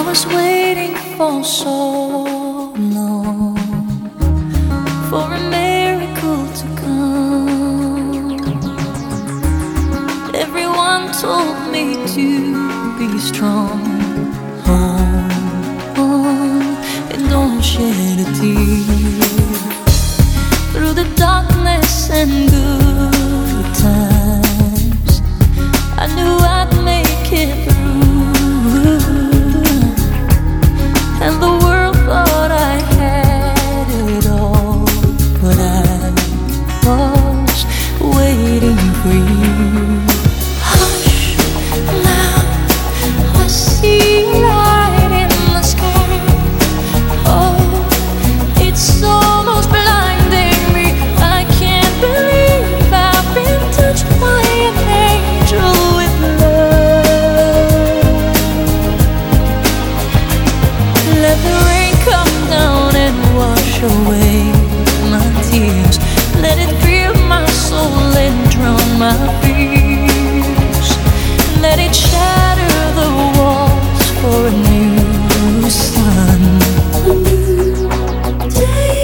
was waiting for so long for a miracle to come. Everyone told me to be strong. Hold on and don't shed a tear. Through the darkness and good times, I knew I'd make it through. And the world thought I had it all, but I was waiting for you. Hush, now I see light in the sky. Oh, it's almost blinding me. I can't believe I've been touched by an angel with love. Let the rain come down and wash away my tears. Let it fill my soul and drown my fears. Let it shatter the walls for a new sun. A new day.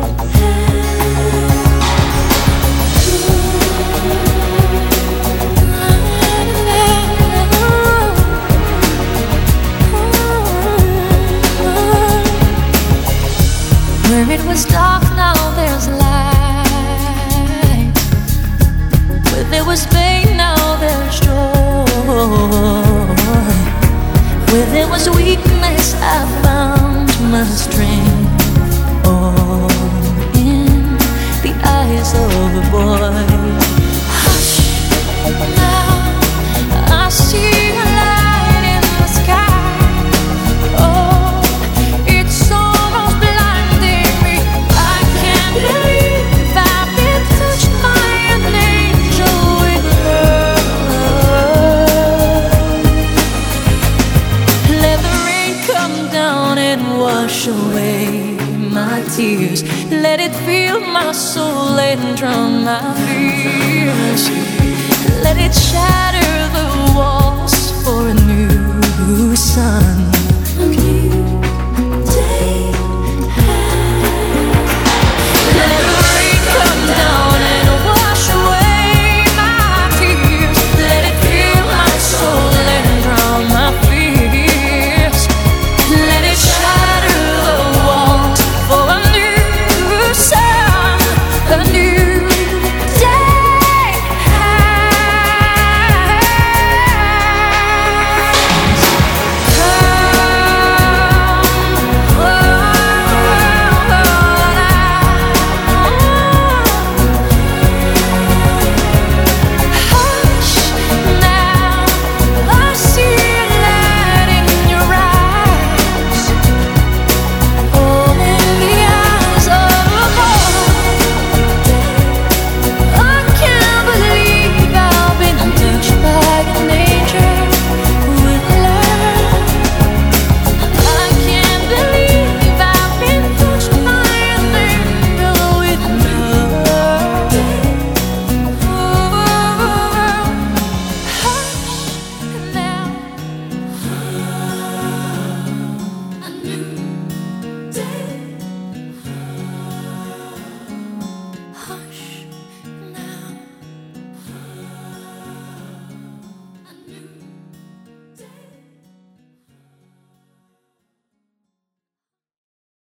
Where it was dark, now there's light. Where there was pain, now there's joy. Where there was weakness, I found my strength. All in the eyes of a boy. Hush, now I see a light in the sky. Oh, it's almost blinding me. I can't believe I've been touched by an angel with love. Let the rain come down and wash away my tears. Let it fill my soul and drown my fears. Let it shatter the walls